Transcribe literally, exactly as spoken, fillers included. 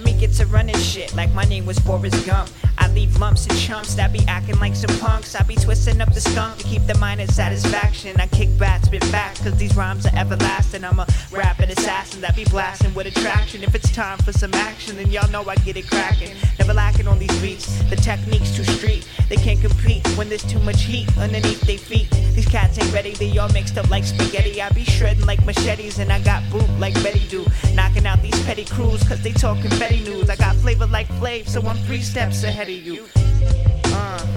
Let me get to running shit like my name was Forrest Gump. I leave lumps and chumps that be acting like some punks. I be twisting up the skunk to keep the mind in satisfaction. I kick back, spit back, cause these rhymes are everlasting. I'm a rapping assassin that be blasting with attraction. If it's time for some action, then y'all know I get it cracking. Never lacking on these beats, the technique's too street. They can't compete when there's too much heat underneath their feet. These cats ain't ready, they all mixed up like spaghetti. I be shredding like machetes and I got boot like Betty do. Knocking out these petty crews cause they talk confetti news. I got flavor like Flav, so I'm three steps ahead of you. Uh.